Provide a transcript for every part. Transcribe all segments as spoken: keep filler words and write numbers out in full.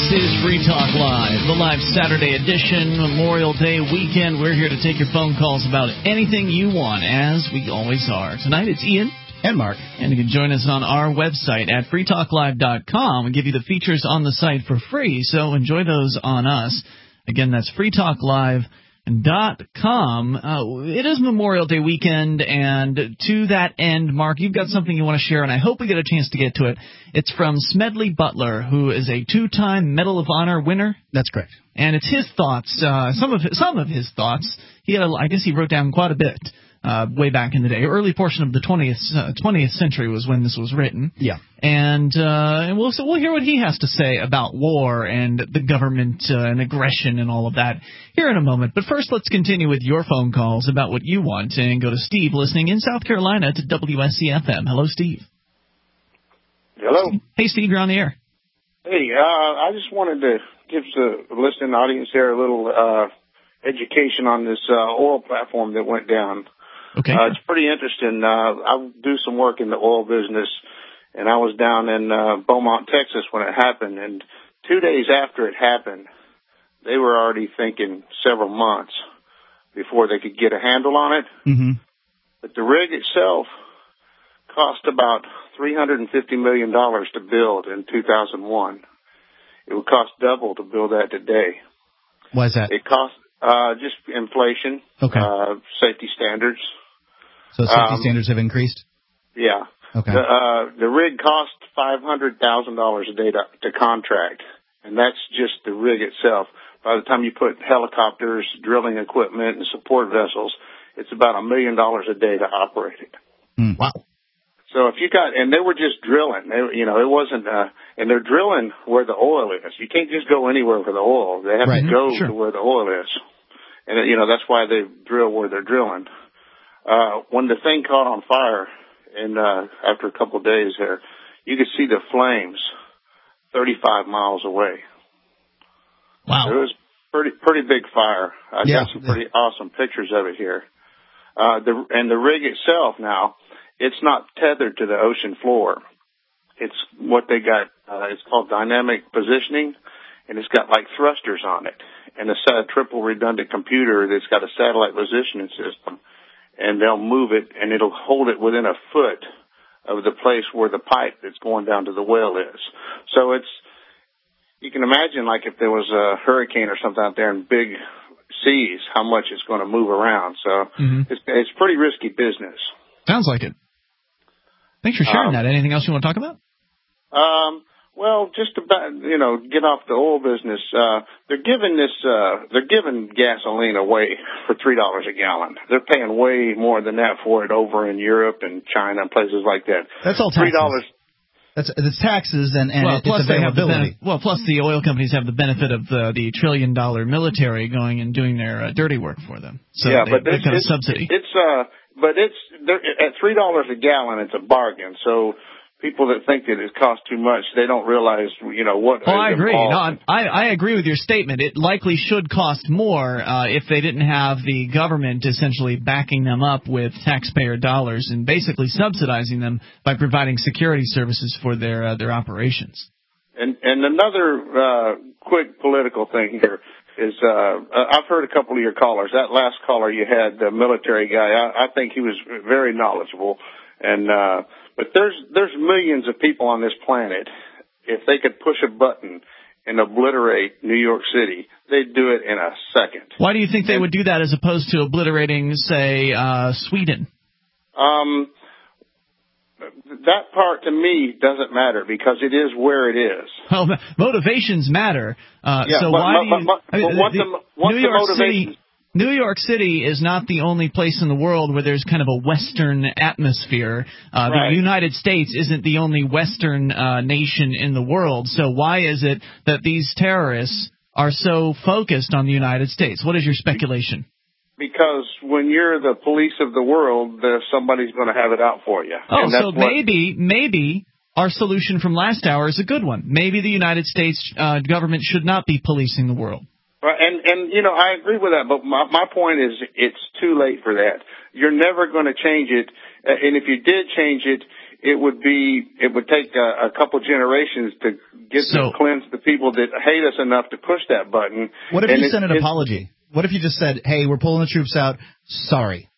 is Free Talk Live, the live Saturday edition, Memorial Day weekend. We're here to take your phone calls about anything you want, as we always are. Tonight it's Ian and Mark. And you can join us on our website at free talk live dot com. We give you the features on the site for free, so enjoy those on us. Again, that's free talk live dot com. Uh, it is Memorial Day weekend, and to that end, Mark, you've got something you want to share, and I hope we get a chance to get to it. It's from Smedley Butler, who is a two-time Medal of Honor winner. That's correct. And it's his thoughts, uh, some of his, some of his thoughts. He had, a, I guess, he wrote down quite a bit. Uh, way back in the day, early portion of the twentieth uh, twentieth century was when this was written. Yeah, and uh, and we'll so we'll hear what he has to say about war and the government uh, and aggression and all of that here in a moment. But first, let's continue with your phone calls about what you want, and go to Steve, listening in South Carolina to W S C F M. Hello, Steve. Hello. Hey, Steve, you're on the air. Hey, uh, I just wanted to give the listening audience here a little uh, education on this uh, oil platform that went down. Okay. Uh, it's pretty interesting. Uh, I do some work in the oil business, and I was down in uh, Beaumont, Texas when it happened. And two days after it happened, they were already thinking several months before they could get a handle on it. Mm-hmm. But the rig itself cost about three hundred fifty million dollars to build in two thousand one. It would cost double to build that today. Why is that? It cost uh, just inflation, okay. uh, safety standards. So safety um, standards have increased? Yeah. Okay. The, uh, the rig cost five hundred thousand dollars a day to, to contract, and that's just the rig itself. By the time you put helicopters, drilling equipment, and support vessels, it's about a million dollars a day to operate it. Mm, wow. So if you got, and they were just drilling, they, you know, it wasn't, uh, and they're drilling where the oil is. You can't just go anywhere for the oil. They have right. to go sure. to where the oil is. And, you know, that's why they drill where they're drilling. Uh, when the thing caught on fire, and, uh, after a couple of days there, you could see the flames thirty-five miles away. Wow. It was pretty, pretty big fire. I yeah. got some pretty awesome pictures of it here. Uh, the, and the rig itself now, it's not tethered to the ocean floor. It's what they got, uh, it's called dynamic positioning, and it's got like thrusters on it, and a set of triple redundant computer that's got a satellite positioning system. And they'll move it, and it'll hold it within a foot of the place where the pipe that's going down to the well is. So it's, you can imagine, like, if there was a hurricane or something out there in big seas, how much it's going to move around. So mm-hmm. it's, it's pretty risky business. Sounds like it. Thanks for sharing um, that. Anything else you want to talk about? Um, well, just about, you know, get off the oil business. Uh, they're giving this, uh, they're giving gasoline away for three dollars a gallon. They're paying way more than that for it over in Europe and China and places like that. That's all taxes. three dollars. That's, it's taxes and, and well, it's plus availability. They have the ben- well, plus the oil companies have the benefit of the, the trillion dollar military going and doing their uh, dirty work for them. So yeah, they, but they've it's, got a it's, subsidy. It's, uh, but it's, at three dollars a gallon, it's a bargain. So, people that think that it costs too much, they don't realize, you know, what. Oh, I agree. No, I, I agree with your statement. It likely should cost more uh, if they didn't have the government essentially backing them up with taxpayer dollars and basically subsidizing them by providing security services for their uh, their operations. And and another uh, quick political thing here is uh, I've heard a couple of your callers. That last caller you had, the military guy, I, I think he was very knowledgeable. And uh, but there's there's millions of people on this planet. If they could push a button and obliterate New York City, they'd do it in a second. Why do you think they would do that as opposed to obliterating, say, uh, Sweden? Um, that part to me doesn't matter because it is where it is. Well, motivations matter. Uh, yeah, so but, why but, do you? But, but, I mean, but once the, the, once New the York motivation. City. New York City is not the only place in the world where there's kind of a Western atmosphere. Uh, right. The United States isn't the only Western uh, nation in the world. So why is it that these terrorists are so focused on the United States? What is your speculation? Because when you're the police of the world, uh, somebody's going to have it out for you. Oh, and that's so what... maybe, maybe our solution from last hour is a good one. Maybe the United States uh, government should not be policing the world. Right, and, and, you know, I agree with that, but my, my point is it's too late for that. You're never going to change it, uh, and if you did change it, it would be, it would take a, a couple generations to get so, to cleanse the people that hate us enough to push that button. What if and you it, sent an it, apology? What if you just said, hey, we're pulling the troops out, sorry?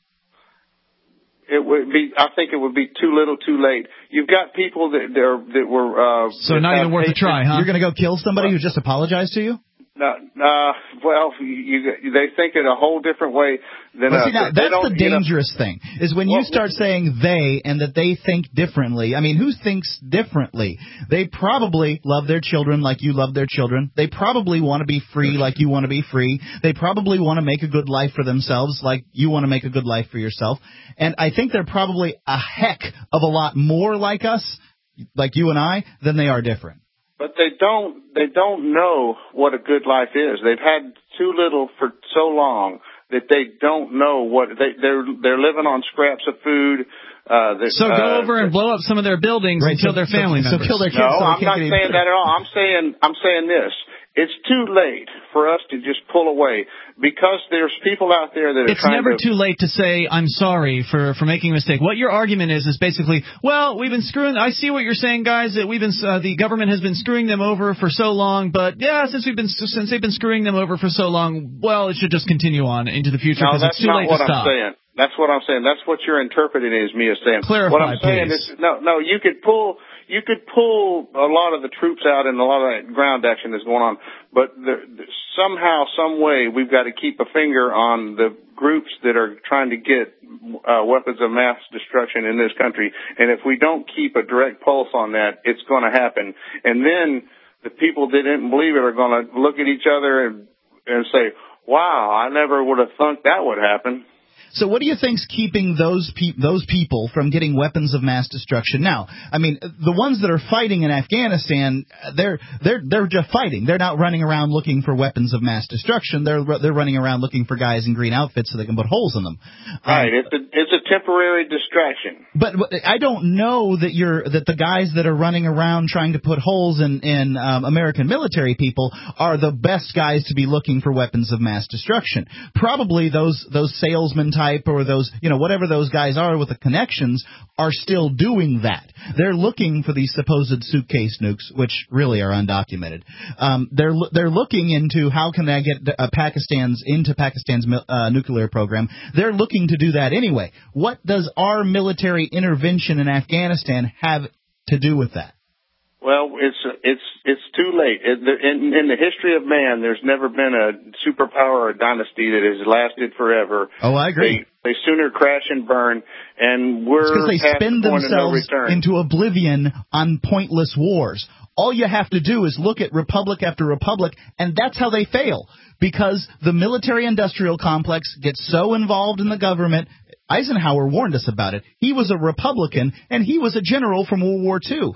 It would be. I think it would be too little, too late. You've got people that they're, that were. Uh, so not even worth a try, huh? You're going to go kill somebody who just apologized to you? No, uh, well, you, you, they think it a whole different way than well, us. See, now, that's the dangerous you know, thing, is when well, you start saying they and that they think differently. I mean, who thinks differently? They probably love their children like you love their children. They probably want to be free like you want to be free. They probably want to make a good life for themselves like you want to make a good life for yourself. And I think they're probably a heck of a lot more like us, like you and I, than they are different. But they don't, they don't know what a good life is. They've had too little for so long that they don't know what, they, they're, they're living on scraps of food. Uh, that, so go uh, over and blow up some of their buildings right, and kill so, their family so, members. So kill their kids. No, so I'm not saying that at all. I'm saying, I'm saying this. It's too late for us to just pull away because there's people out there that are it's trying to... It's never too late to say, I'm sorry for, for making a mistake. What your argument is, is basically, well, we've been screwing... I see what you're saying, guys, that we've been, uh, the government has been screwing them over for so long, but yeah, since we've been, since they've been screwing them over for so long, well, it should just continue on into the future because no, it's too late to stop. That's not what I'm saying. That's what I'm saying. That's what you're interpreting as me as saying. Clarify, what I'm saying please. is, no, no, you could pull... You could pull a lot of the troops out and a lot of that ground action that's going on, but the, the, somehow, some way, we've got to keep a finger on the groups that are trying to get uh, weapons of mass destruction in this country. And if we don't keep a direct pulse on that, it's going to happen. And then the people that didn't believe it are going to look at each other and, and say, wow, I never would have thought that would happen. So what do you think's keeping those pe- those people from getting weapons of mass destruction now? I mean, the ones that are fighting in Afghanistan, they're they're they're just fighting. They're not running around looking for weapons of mass destruction. They're they're running around looking for guys in green outfits so they can put holes in them. Right. Um, it's a it's a temporary distraction. But, but I don't know that you're that the guys that are running around trying to put holes in in um, American military people are the best guys to be looking for weapons of mass destruction. Probably those those salesmen type or those, you know, whatever those guys are with the connections are still doing that. They're looking for these supposed suitcase nukes, which really are undocumented. Um, they're they're looking into how can they get uh, Pakistan's into Pakistan's uh, nuclear program. They're looking to do that anyway. What does our military intervention in Afghanistan have to do with that? Well, it's it's it's too late. In, in the history of man, there's never been a superpower or dynasty that has lasted forever. Oh, I agree. They, they sooner crash and burn, and we're because they past spend the point themselves of no return. into oblivion on pointless wars. All you have to do is look at republic after republic, and that's how they fail. Because the military-industrial complex gets so involved in the government. Eisenhower warned us about it. He was a Republican, and he was a general from World War Two.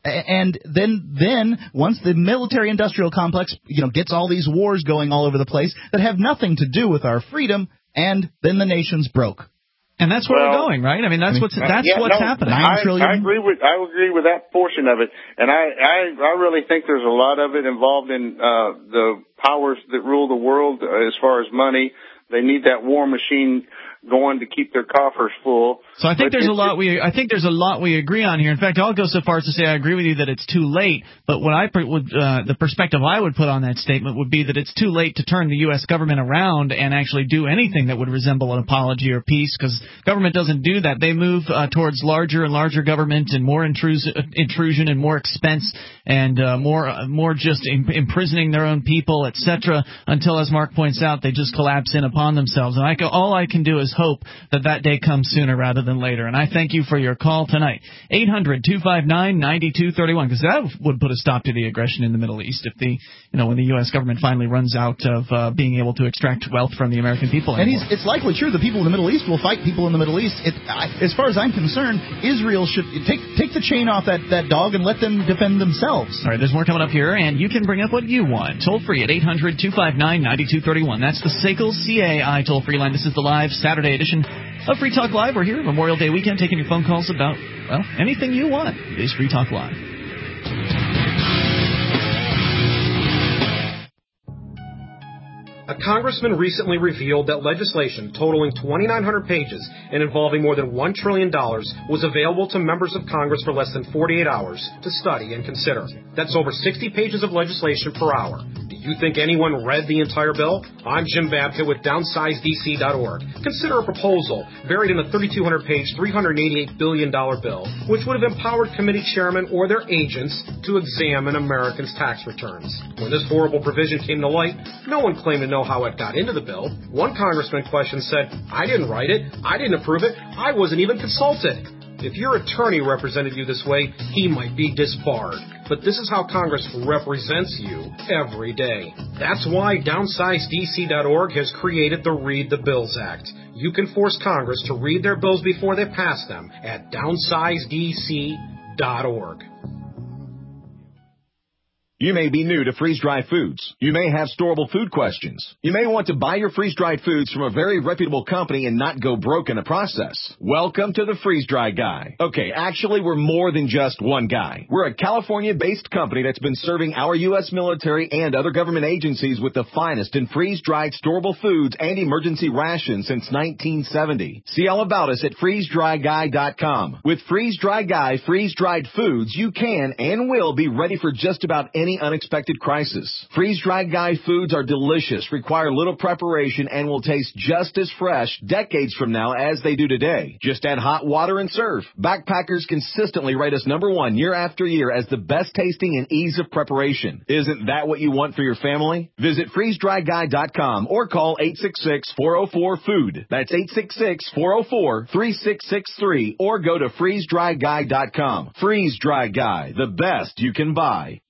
And then, then once the military-industrial complex, you know, gets all these wars going all over the place that have nothing to do with our freedom, and then the nation's broke. And that's where well, we're going, right? I mean, that's what's that's yeah, what's no, happening. I, I agree with I agree with that portion of it, and I I, I really think there's a lot of it involved in uh, the powers that rule the world uh, as far as money. They need that war machine going to keep their coffers full. So I think but there's a lot it, we I think there's a lot we agree on here. In fact, I'll go so far as to say I agree with you that it's too late. But what I would uh, the perspective I would put on that statement would be that it's too late to turn the U S government around and actually do anything that would resemble an apology or peace, because government doesn't do that. They move uh, towards larger and larger government and more intrus- intrusion and more expense and uh, more uh, more just im- imprisoning their own people, et cetera. Until, as Mark points out, they just collapse in upon themselves. And I go, all I can do is hope that that day comes sooner rather than later. And I thank you for your call tonight. eight hundred two five nine nine two three one, because that would put a stop to the aggression in the Middle East if the, you know, when the U S government finally runs out of uh, being able to extract wealth from the American people anymore. And he's, it's likely true the people in the Middle East will fight people in the Middle East. It, I, as far as I'm concerned, Israel should take take the chain off that, that dog and let them defend themselves. All right, there's more coming up here, and you can bring up what you want. Toll free at eight hundred two five nine nine two three one. That's the S A C L C A I toll free line. This is the live Saturday edition of Free Talk Live. We're here Memorial Day weekend taking your phone calls about, well, anything you want. It is Free Talk Live. A A congressman recently revealed that legislation totaling twenty-nine hundred pages and involving more than one trillion dollars was available to members of Congress for less than forty-eight hours to study and consider. That's over sixty pages of legislation per hour. Do you think anyone read the entire bill? I'm Jim Babka with downsize D C dot org. Consider a proposal buried in a thirty-two hundred page, three hundred eighty-eight billion dollars bill, which would have empowered committee chairmen or their agents to examine Americans' tax returns. When this horrible provision came to light, no one claimed to know how it got into the bill. One congressman questioned said, I didn't write it, I didn't approve it, I wasn't even consulted. If your attorney represented you this way, he might be disbarred. But this is how Congress represents you every day. That's why downsize D C dot org has created the Read the Bills Act. You can force Congress to read their bills before they pass them at downsize D C dot org. You may be new to freeze-dried foods. You may have storable food questions. You may want to buy your freeze-dried foods from a very reputable company and not go broke in the process. Welcome to the Freeze-Dry Guy. Okay, actually, we're more than just one guy. We're a California-based company that's been serving our U S military and other government agencies with the finest in freeze-dried storable foods and emergency rations since nineteen seventy. See all about us at freeze dry guy dot com. With Freeze-Dry Guy freeze-dried foods, you can and will be ready for just about any Any unexpected crisis. Freeze-dried Guy foods are delicious, require little preparation, and will taste just as fresh decades from now as they do today. Just add hot water and serve. Backpackers consistently rate us number one year after year as the best tasting and ease of preparation. Isn't that what you want for your family? Visit freeze dry guy dot com or call eight six six, four oh four, food. That's eight six six, four oh four, three six six three or go to freeze dry guy dot com. Freeze-Dry Guy, the best you can buy.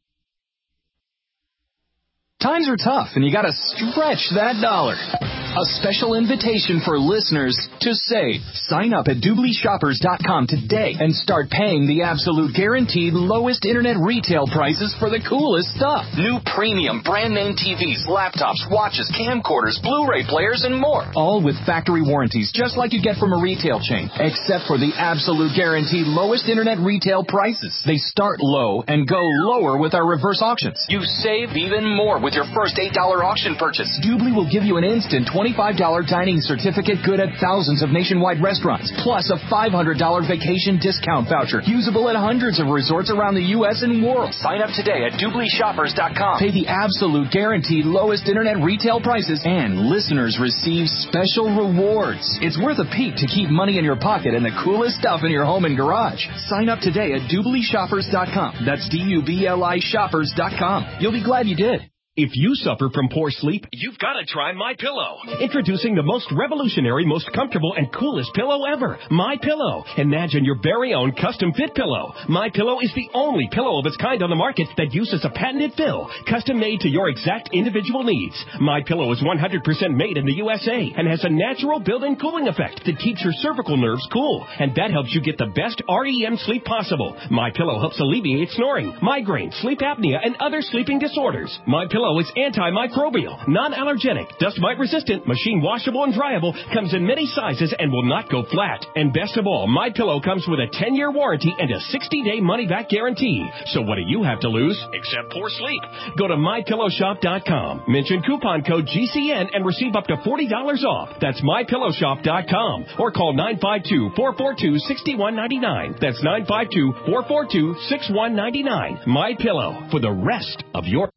Times are tough, and you gotta stretch that dollar. A special invitation for listeners to save. Sign up at doobly shoppers dot com today and start paying the absolute guaranteed lowest internet retail prices for the coolest stuff. New premium brand name T Vs, laptops, watches, camcorders, Blu-ray players, and more. All with factory warranties, just like you get from a retail chain, except for the absolute guaranteed lowest internet retail prices. They start low and go lower with our reverse auctions. You save even more with your first eight dollar auction purchase. Doobly will give you an instant twenty-five dollar dining certificate good at thousands of nationwide restaurants, plus a five hundred dollar vacation discount voucher, usable at hundreds of resorts around the U S and world. Sign up today at doobly shoppers dot com. Pay the absolute guaranteed lowest internet retail prices, and listeners receive special rewards. It's worth a peek to keep money in your pocket and the coolest stuff in your home and garage. Sign up today at doobly shoppers dot com. That's D U B L I shoppers dot com. You'll be glad you did. If you suffer from poor sleep, you've got to try MyPillow. Introducing the most revolutionary, most comfortable, and coolest pillow ever, MyPillow. Imagine your very own custom-fit pillow. MyPillow is the only pillow of its kind on the market that uses a patented fill, custom-made to your exact individual needs. MyPillow is one hundred percent made in the U S A and has a natural built-in cooling effect that keeps your cervical nerves cool, and that helps you get the best R E M sleep possible. MyPillow helps alleviate snoring, migraine, sleep apnea, and other sleeping disorders. MyPillow is antimicrobial, non-allergenic, dust mite resistant, machine washable and dryable, comes in many sizes and will not go flat. And best of all, MyPillow comes with a ten year warranty and a sixty day money back guarantee. So what do you have to lose except poor sleep? Go to my pillow shop dot com. Mention coupon code G C N and receive up to forty dollars off. That's my pillow shop dot com or call nine five two, four four two, six one nine nine. That's nine five two, four four two, six one nine nine. MyPillow, for the rest of your...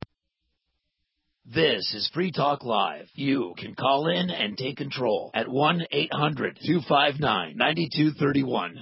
This is Free Talk Live. You can call in and take control at one eight hundred, two five nine, nine two three one.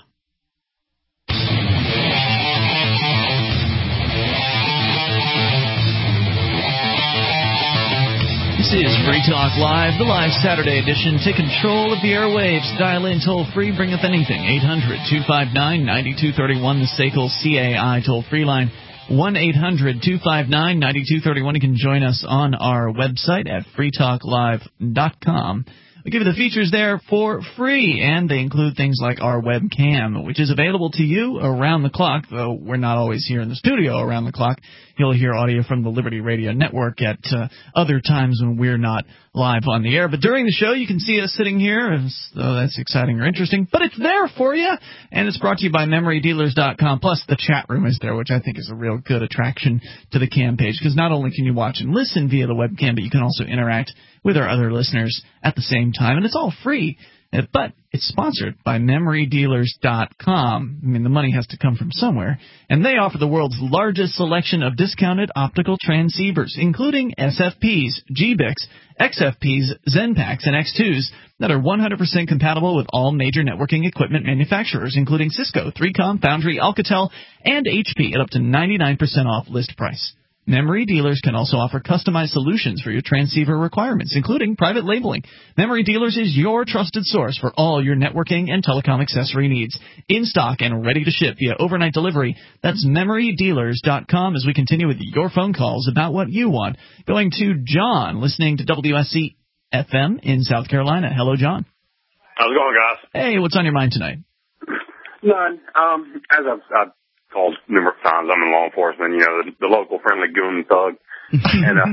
This is Free Talk Live, the live Saturday edition. Take control of the airwaves. Dial in toll-free. Bring up anything. eight hundred, two five nine, nine two three one, the S A C L C A I toll-free line. one eight hundred, two five nine, nine two three one. You can join us on our website at free talk live dot com. We give you the features there for free, and they include things like our webcam, which is available to you around the clock, though we're not always here in the studio around the clock. You'll hear audio from the Liberty Radio Network at uh, other times when we're not live on the air. But during the show, you can see us sitting here, as though that's exciting or interesting. But it's there for you, and it's brought to you by memory dealers dot com. Plus, the chat room is there, which I think is a real good attraction to the cam page, because not only can you watch and listen via the webcam, but you can also interact with our other listeners at the same time, and it's all free. But it's sponsored by Memory Dealers dot com. I mean, the money has to come from somewhere. And they offer the world's largest selection of discounted optical transceivers, including S F Ps, G B I Cs, X F Ps, Zenpaks, and X twos that are one hundred percent compatible with all major networking equipment manufacturers, including Cisco, three com, Foundry, Alcatel, and H P at up to ninety-nine percent off list price. Memory Dealers can also offer customized solutions for your transceiver requirements, including private labeling. Memory Dealers is your trusted source for all your networking and telecom accessory needs. In stock and ready to ship via overnight delivery. That's Memory Dealers dot com as we continue with your phone calls about what you want. Going to John, listening to W S C F M in South Carolina. Hello, John. How's it going, guys? Hey, what's on your mind tonight? None. Um, as I've, I've called numerous times, I'm in law enforcement, you know, the, the local friendly goon thug. and uh,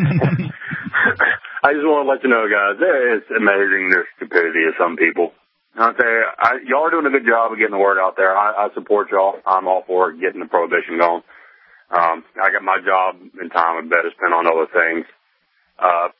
I just want to let you know, guys, it's amazing the stupidity of some people. I'll tell you, I, y'all are doing a good job of getting the word out there. I, I support y'all. I'm all for getting the prohibition going. Um, I got my job and time and better spent on other things. Uh,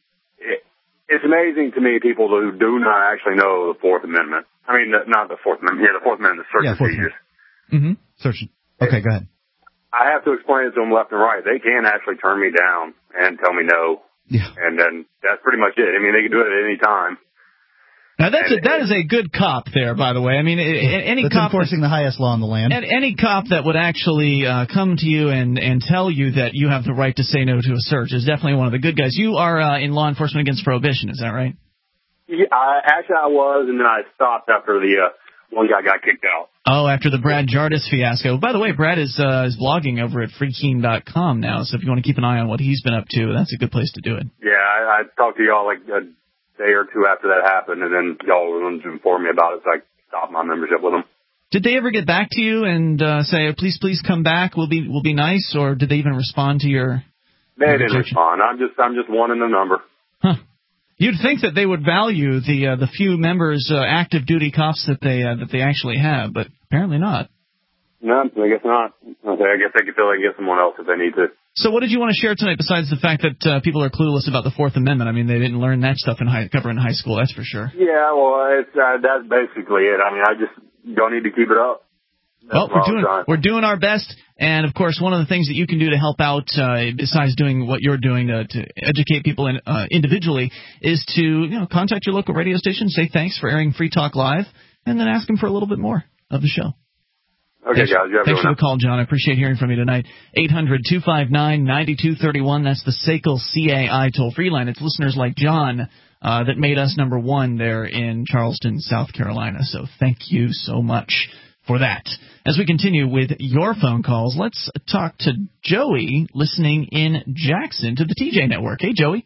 it, it's amazing to me people who do not actually know the Fourth Amendment. I mean, the, not the Fourth Amendment. Yeah, the Fourth Amendment, the search yeah, and seizures. Mm-hmm. Search. Okay, go ahead. I have to explain it to them left and right. They can actually turn me down and tell me no. Yeah. And then that's pretty much it. I mean, they can do it at any time. Now, that's a, that is a good cop there, by the way. I mean, any that's cop enforcing the highest law in the land. And any cop that would actually uh, come to you and, and tell you that you have the right to say no to a search is definitely one of the good guys. You are uh, in law enforcement against prohibition, is that right? Yeah, I, actually I was, and then I stopped after the uh, one guy got kicked out. Oh, after the Brad Jardis fiasco. By the way, Brad is uh, is blogging over at free keen dot com now, so if you want to keep an eye on what he's been up to, that's a good place to do it. Yeah, I, I talked to y'all like a day or two after that happened, and then y'all were going to inform me about it, so I stopped my membership with them. Did they ever get back to you and uh, say, please, please come back, we'll be we'll be nice, or did they even respond to your They your didn't rejection? respond. I'm just I'm just wanting the number. Huh. You'd think that they would value the uh, the few members, uh, active duty cops that they uh, that they actually have, but apparently not. No, I guess not. Okay, I guess they could feel they can get someone else if they need to. So what did you want to share tonight besides the fact that uh, people are clueless about the Fourth Amendment? I mean, they didn't learn that stuff in high, cover in high school, that's for sure. Yeah, well, it's, uh, that's basically it. I mean, I just don't need to keep it up. That's well, we're doing we're doing our best, and of course, one of the things that you can do to help out, uh, besides doing what you're doing to, to educate people in, uh, individually, is to you know contact your local radio station, say thanks for airing Free Talk Live, and then ask them for a little bit more of the show. Okay, thanks, guys. You have thanks for now. the call, John. I appreciate hearing from you tonight. eight hundred two five nine nine two three one. That's the S A C L C A I toll-free line. It's listeners like John uh, that made us number one there in Charleston, South Carolina. So thank you so much for that. As we continue with your phone calls, let's talk to Joey listening in Jackson to the T J Network. Hey, Joey.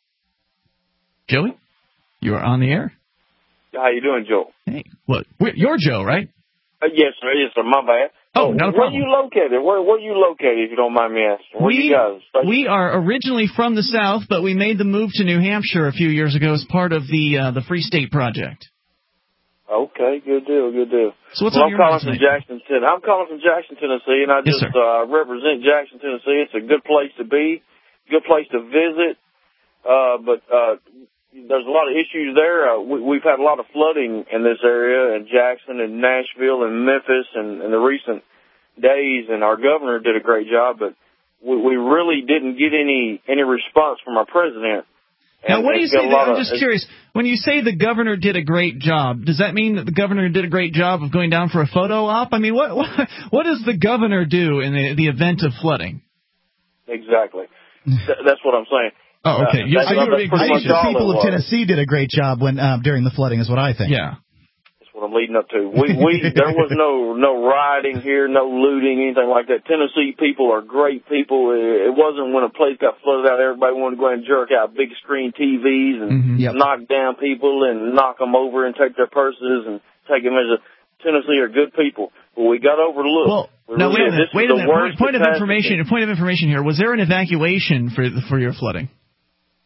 Joey, you are on the air. How you doing, Joe? Hey, what? You're Joe, right? Uh, yes, sir. Yes, sir. My bad. Oh, not a where problem. you located? Where Where you located, if you don't mind me asking? Where we, you guys? We are originally from the South, but we made the move to New Hampshire a few years ago as part of the uh, the Free State Project. Okay, good deal, good deal. So what's well, on I'm your calling mind from Jackson, Tennessee. I'm calling from Jackson, Tennessee, and I Yes, just sir. uh, represent Jackson, Tennessee. It's a good place to be, good place to visit, uh, but uh, there's a lot of issues there. Uh, we, we've had a lot of flooding in this area, in Jackson and Nashville and Memphis in, in the recent days, and our governor did a great job, but we, we really didn't get any any response from our president. Now, And when you it's got say a that, lot I'm of- just curious, when you say the governor did a great job, does that mean that the governor did a great job of going down for a photo op? I mean, what what, what does the governor do in the, the event of flooding? Exactly. Th- that's what I'm saying. Oh, okay. Uh, You- that's, so you were that's being pretty I much think the all people it of was. Tennessee did a great job when uh, during the flooding, is what I think. Yeah. That's what I'm leading up to. We we there was no no rioting here, no looting, anything like that. Tennessee people are great people. It it wasn't when a place got flooded out, everybody wanted to go and jerk out big screen T Vs and Mhm. Yep. knock down people and knock them over and take their purses and take them as a. Tennessee are good people, but we got overlooked. Well, we now wait a really- minute. this is Wait a the minute. worst Point, point of catastrophe. information. Point of information here. Was there an evacuation for for your flooding?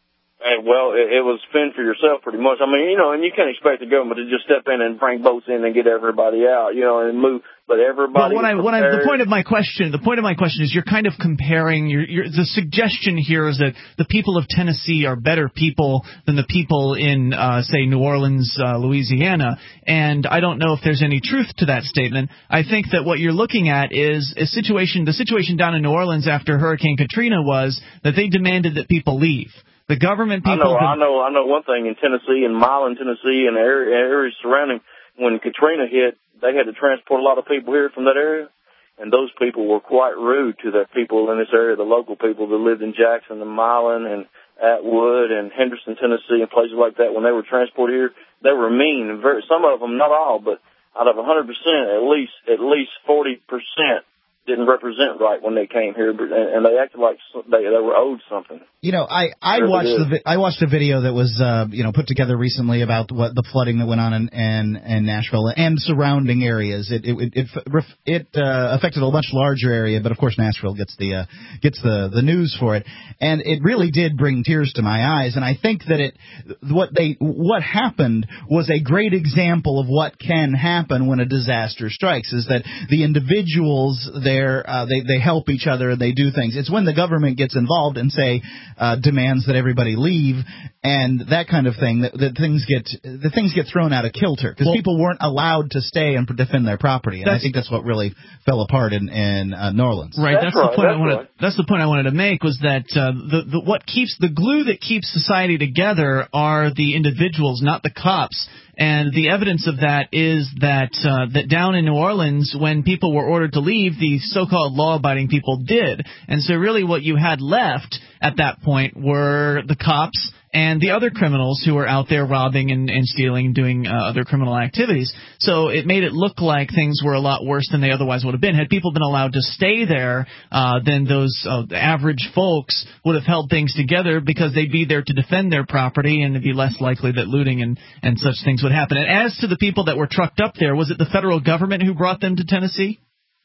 And, well, it, it was fend for yourself pretty much. I mean, you know, and you can't expect the government to just step in and bring boats in and get everybody out, you know, and move. But everybody. Well, what I, what I, the point of my question, the point of my question is, you're kind of comparing. You're, you're, the suggestion here is that the people of Tennessee are better people than the people in, uh, say, New Orleans, uh, Louisiana. And I don't know if there's any truth to that statement. I think that what you're looking at is a situation. The situation down in New Orleans after Hurricane Katrina was that they demanded that people leave. The government people. I know. I know. I know one thing in Tennessee, in Milan, Tennessee, and areas surrounding. When Katrina hit, they had to transport a lot of people here from that area, and those people were quite rude to the people in this area, the local people that lived in Jackson and Milan and Atwood and Henderson, Tennessee, and places like that. When they were transported here, they were mean. And very, some of them, not all, but out of one hundred percent, at least at least forty percent didn't represent right when they came here, and they acted like they they were owed something. You know, I I really watched is. the vi- I watched a video that was uh, you know put together recently about what the flooding that went on in in, in Nashville and surrounding areas. It it it it, it uh, affected a much larger area, but of course Nashville gets the uh, gets the the news for it, and it really did bring tears to my eyes. And I think that it what they what happened was a great example of what can happen when a disaster strikes. Is that the individuals there uh, they they help each other and they do things. It's when the government gets involved and say. Uh, demands that everybody leave and that kind of thing that, that things get the things get thrown out of kilter because well, people weren't allowed to stay and defend their property, and I think that's what really fell apart in in uh, New Orleans. Right, that's, that's right, the point that's I wanted. Right. That's the point I wanted to make was that uh, the the what keeps the glue that keeps society together are the individuals, not the cops. And the evidence of that is that uh, that down in New Orleans, when people were ordered to leave, the so-called law-abiding people did. And so really what you had left at that point were the cops and the other criminals who were out there robbing and, and stealing and doing uh, other criminal activities. So it made it look like things were a lot worse than they otherwise would have been. Had people been allowed to stay there, uh, then those uh, average folks would have held things together because they'd be there to defend their property, and it'd be less likely that looting and, and such things would happen. And as to the people that were trucked up there, was it the federal government who brought them to Tennessee?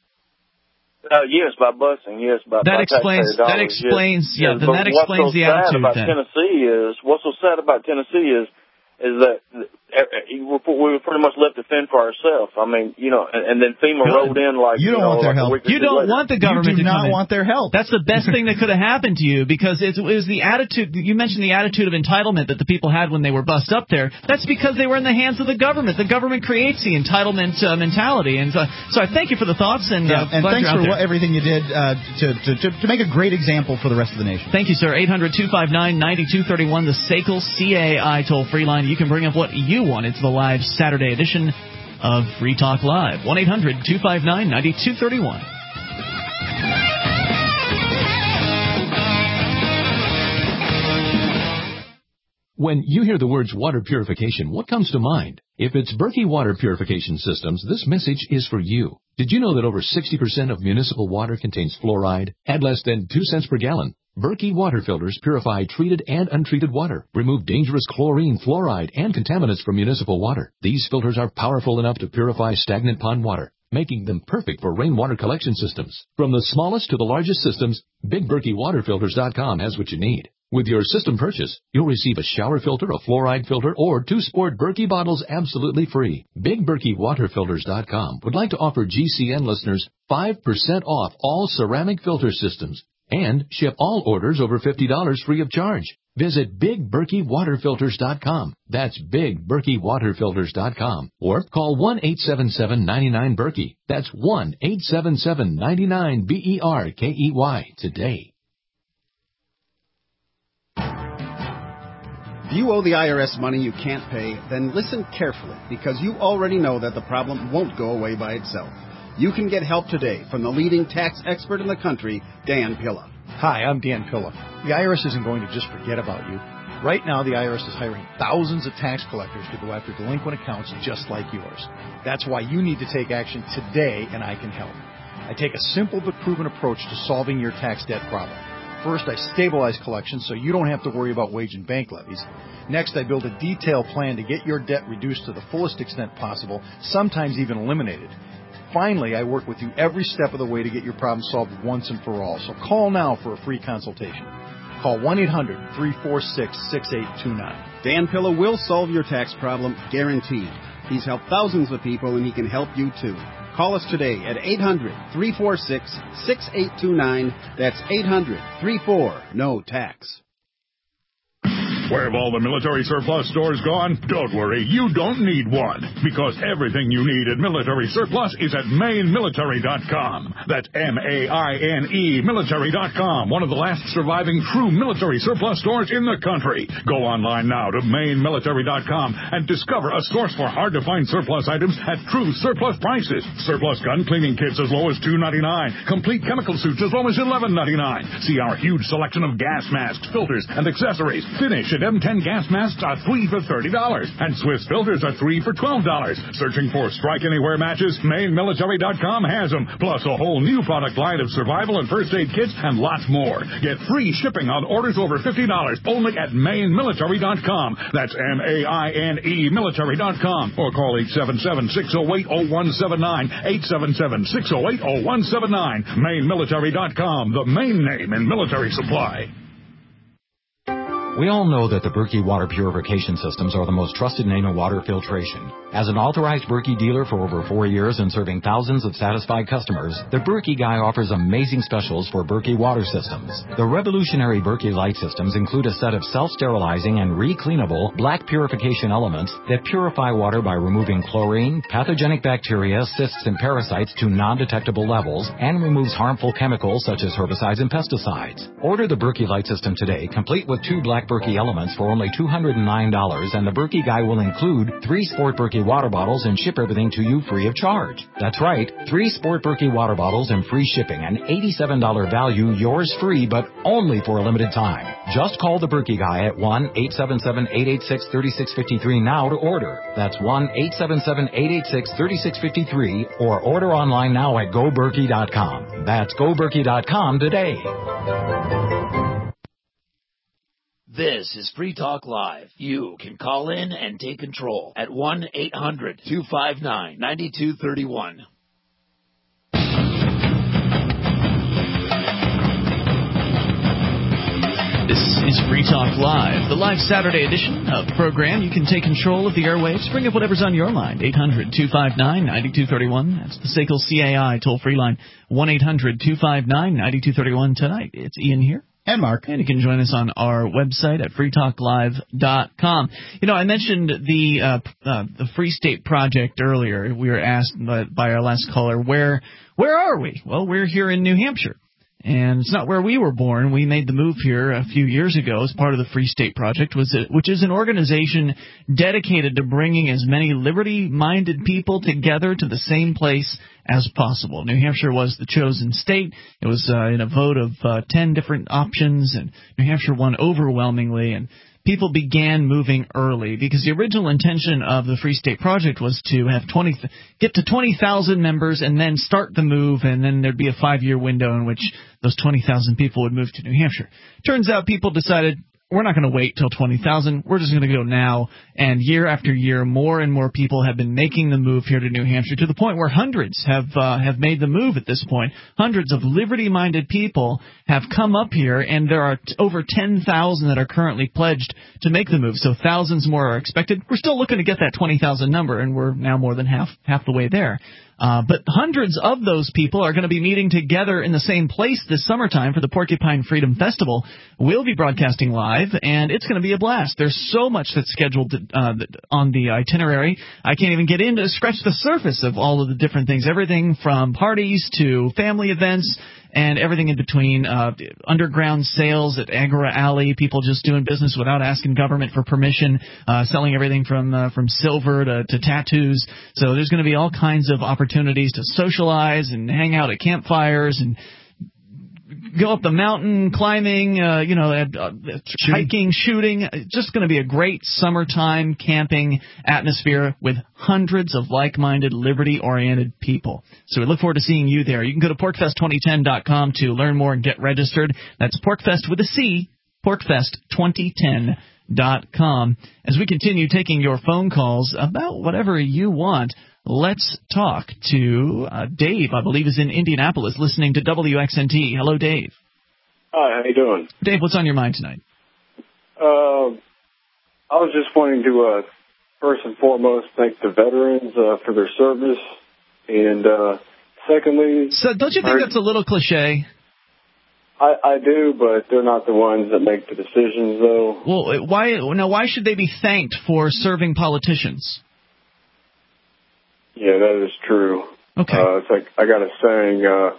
Uh, yes, by busing. Yes, by that by explains. That explains. Yes. Yeah, yes, then that explains what's so the sad attitude. About then. Tennessee is what's so sad about Tennessee is is that we were pretty much left to fend for ourselves. I mean, you know, and, and then FEMA Good. rolled in like you don't you know, want their like help. You don't later. want the government you do to come not in. want their help. That's the best thing that could have happened to you because it was the attitude. You mentioned the attitude of entitlement that the people had when they were bussed up there. That's because they were in the hands of the government. The government creates the entitlement uh, mentality. And so, so I thank you for the thoughts and yeah, uh, and thanks for what, what, everything you did uh, to, to, to to make a great example for the rest of the nation. Thank you, sir. eight hundred two five nine nine two three one, the S A C L C A I toll-free line. You can bring up what you want. It's the live Saturday edition of Free Talk Live. one eight hundred two five nine nine two three one. When you hear the words water purification, what comes to mind? If it's Berkey Water Purification Systems, this message is for you. Did you know that over sixty percent of municipal water contains fluoride at less than two cents per gallon? Berkey water filters purify treated and untreated water, remove dangerous chlorine, fluoride, and contaminants from municipal water. These filters are powerful enough to purify stagnant pond water, making them perfect for rainwater collection systems. From the smallest to the largest systems, Big Berkey Water Filters dot com has what you need. With your system purchase, you'll receive a shower filter, a fluoride filter, or two sport Berkey bottles absolutely free. Big Berkey Water Filters dot com would like to offer G C N listeners five percent off all ceramic filter systems and ship all orders over fifty dollars free of charge. Visit Big Berkey Water Filters dot com. That's Big Berkey Water Filters dot com. Or call one eight seven seven nine nine Berkey. That's one eight seven seven nine nine B E R K E Y today. If you owe the I R S money you can't pay, then listen carefully, because you already know that the problem won't go away by itself. You can get help today from the leading tax expert in the country, Dan Pilla. Hi, I'm Dan Pilla. The I R S isn't going to just forget about you. Right now, the I R S is hiring thousands of tax collectors to go after delinquent accounts just like yours. That's why you need to take action today, and I can help. I take a simple but proven approach to solving your tax debt problem. First, I stabilize collections so you don't have to worry about wage and bank levies. Next, I build a detailed plan to get your debt reduced to the fullest extent possible, sometimes even eliminated. Finally, I work with you every step of the way to get your problem solved once and for all. So call now for a free consultation. Call one eight hundred three four six six eight two nine. Dan Pilla will solve your tax problem, guaranteed. He's helped thousands of people, and he can help you too. Call us today at eight hundred three four six six eight two nine. That's eight hundred three four no tax. Where have all the military surplus stores gone? Don't worry, you don't need one, because everything you need at Military Surplus is at Maine Military dot com. That's M A I N E Military dot com, one of the last surviving true military surplus stores in the country. Go online now to Maine Military dot com and discover a source for hard-to-find surplus items at true surplus prices. Surplus gun cleaning kits as low as two ninety-nine, complete chemical suits as low as eleven ninety-nine. See our huge selection of gas masks, filters, and accessories. Finish at M ten gas masks are three for thirty dollars, and Swiss filters are three for twelve dollars. Searching for Strike Anywhere matches? Maine Military dot com has them, plus a whole new product line of survival and first aid kits and lots more. Get free shipping on orders over fifty dollars only at Maine Military dot com. That's M A I N E Military dot com, or call eight seven seven, six oh eight, oh one seven nine, eight seven seven, six oh eight, oh one seven nine. Maine Military dot com, the main name in military supply. We all know that the Berkey water purification systems are the most trusted name in water filtration. As an authorized Berkey dealer for over four years and serving thousands of satisfied customers, the Berkey Guy offers amazing specials for Berkey water systems. The revolutionary Berkey Light systems include a set of self-sterilizing and re-cleanable black purification elements that purify water by removing chlorine, pathogenic bacteria, cysts, and parasites to non-detectable levels, and removes harmful chemicals such as herbicides and pesticides. Order the Berkey Light system today, complete with two black Berkey elements for only two hundred nine dollars, and the Berkey Guy will include three Sport Berkey water bottles and ship everything to you free of charge. That's right, three Sport Berkey water bottles and free shipping, an eighty-seven dollars value, yours free, but only for a limited time. Just call the Berkey Guy at one eight seven seven, eight eight six, three six five three now to order. That's one eight seven seven, eight eight six, three six five three, or order online now at go berkey dot com. That's go berkey dot com today. This is Free Talk Live. You can call in and take control at one eight hundred two five nine nine two three one. This is Free Talk Live, the live Saturday edition of the program. You can take control of the airwaves, bring up whatever's on your mind. eight hundred two five nine nine two three one. That's the S A C L C A I toll-free line. one eight hundred two five nine nine two three one. Tonight, it's Ian here. And Mark. And you can join us on our website at free talk live dot com. You know, I mentioned the uh, uh, the Free State Project earlier. We were asked by, by our last caller, where where are we? Well, we're here in New Hampshire. And it's not where we were born. We made the move here a few years ago as part of the Free State Project, was it, which is an organization dedicated to bringing as many liberty-minded people together to the same place as possible. New Hampshire was the chosen state. It was uh, in a vote of uh, ten different options, and New Hampshire won overwhelmingly. And people began moving early because the original intention of the Free State Project was to have twenty, get to twenty thousand members and then start the move, and then there'd be a five-year window in which those twenty thousand people would move to New Hampshire. Turns out people decided, we're not going to wait till twenty thousand. We're just going to go now. And year after year, more and more people have been making the move here to New Hampshire, to the point where hundreds have uh, have made the move at this point. Hundreds of liberty-minded people have come up here, and there are t- over ten thousand that are currently pledged to make the move. So thousands more are expected. We're still looking to get that twenty thousand number, and we're now more than half half the way there. Uh, but hundreds of those people are going to be meeting together in the same place this summertime for the Porcupine Freedom Festival. We'll be broadcasting live, and it's going to be a blast. There's so much that's scheduled to, uh, on the itinerary. I can't even get in to scratch the surface of all of the different things, everything from parties to family events and everything in between, uh, underground sales at Agora Alley, people just doing business without asking government for permission, uh, selling everything from uh, from silver to, to tattoos. So there's going to be all kinds of opportunities to socialize and hang out at campfires and go up the mountain, climbing, uh, you know, uh, uh, hiking, shooting. It's just going to be a great summertime camping atmosphere with hundreds of like-minded, liberty-oriented people. So we look forward to seeing you there. You can go to pork fest twenty ten dot com to learn more and get registered. That's PorcFest with a C, pork fest twenty ten dot com. As we continue taking your phone calls about whatever you want, let's talk to uh, Dave, I believe is in Indianapolis, listening to W X N T. Hello, Dave. Hi, how you doing? Dave, what's on your mind tonight? Uh, I was just wanting to, uh, first and foremost, thank the veterans uh, for their service. And uh, secondly... So don't you think that's a little cliche? I, I do, but they're not the ones that make the decisions, though. Well, why now? Why should they be thanked for serving politicians? Yeah, that is true. Okay. Uh, it's like I got a saying uh,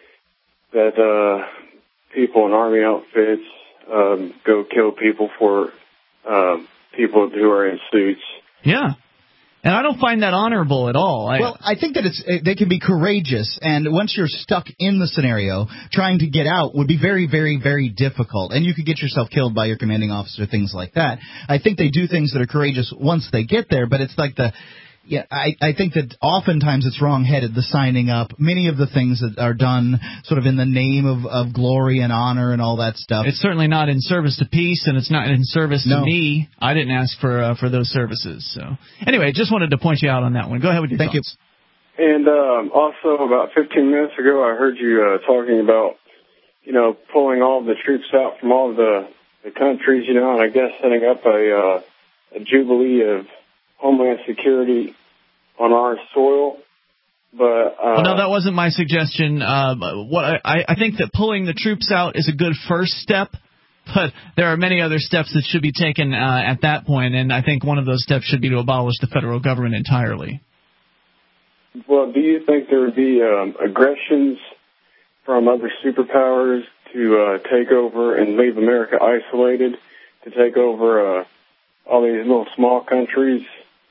that uh, people in army outfits um, go kill people for uh, people who are in suits. Yeah. And I don't find that honorable at all. I, well, I think that it's they can be courageous, and once you're stuck in the scenario, trying to get out would be very, very, very difficult, and you could get yourself killed by your commanding officer, things like that. I think they do things that are courageous once they get there, but it's like the... Yeah, I, I think that oftentimes it's wrong-headed, the signing up. Many of the things that are done sort of in the name of, of glory and honor and all that stuff. It's certainly not in service to peace, and it's not in service no. to me. I didn't ask for uh, for those services. So anyway, just wanted to point you out on that one. Go ahead with your Thank thoughts. you. And um, also, about fifteen minutes ago, I heard you uh, talking about, you know, pulling all the troops out from all the, the countries, you know, and I guess setting up a, uh, a jubilee of Homeland Security on our soil, but uh, well, no, that wasn't my suggestion. Uh, what I, I think that pulling the troops out is a good first step, but there are many other steps that should be taken uh, at that point, and I think one of those steps should be to abolish the federal government entirely. Well, do you think there would be um, aggressions from other superpowers to uh, take over and leave America isolated, to take over uh, all these little small countries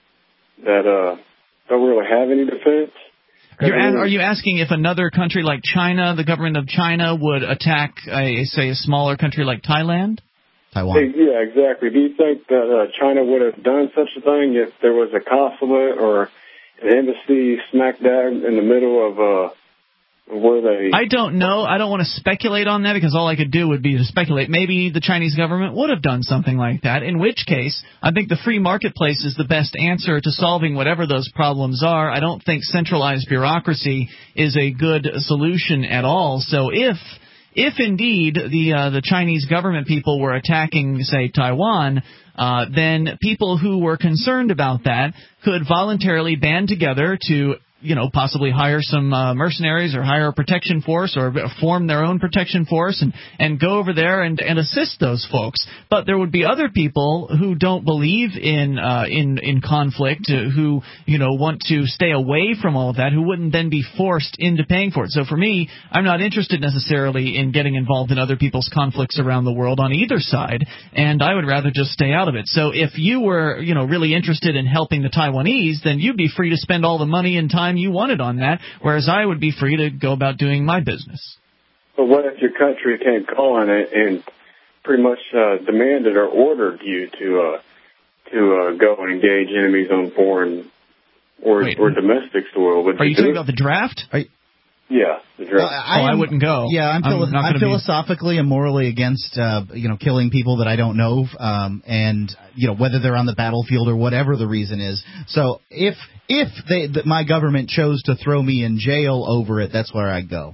that uh, don't really have any defense? You're a- are you asking if another country like China, the government of China, would attack, a, say, a smaller country like Thailand? Taiwan. Yeah, exactly. Do you think that uh, China would have done such a thing if there was a consulate or an embassy smack dab in the middle of uh, where they... I don't know. I don't want to speculate on that because all I could do would be to speculate. Maybe the Chinese government would have done something like that, in which case I think the free marketplace is the best answer to solving whatever those problems are. I don't think centralized bureaucracy is a good solution at all. So if... If indeed the uh, the Chinese government people were attacking, say, Taiwan, uh, then people who were concerned about that could voluntarily band together to, you know, possibly hire some uh, mercenaries or hire a protection force or form their own protection force and, and go over there and, and assist those folks. But there would be other people who don't believe in uh, in in conflict, uh, who, you know, want to stay away from all of that, who wouldn't then be forced into paying for it. So for me, I'm not interested necessarily in getting involved in other people's conflicts around the world on either side, and I would rather just stay out of it. So if you were, you know, really interested in helping the Taiwanese, then you'd be free to spend all the money and time you wanted on that, whereas I would be free to go about doing my business. But what if your country came calling and pretty much uh, demanded or ordered you to uh, to uh, go and engage enemies on foreign or, Wait, or domestic soil? Would are you do talking it? about the draft? Are you, yeah, the draft. Uh, I, oh, am, I wouldn't go. Yeah, I'm, philo- I'm, not I'm be... philosophically and morally against, uh, you know, killing people that I don't know, um, and you know whether they're on the battlefield or whatever the reason is. So if if they, th- my government chose to throw me in jail over it, that's where I'd go.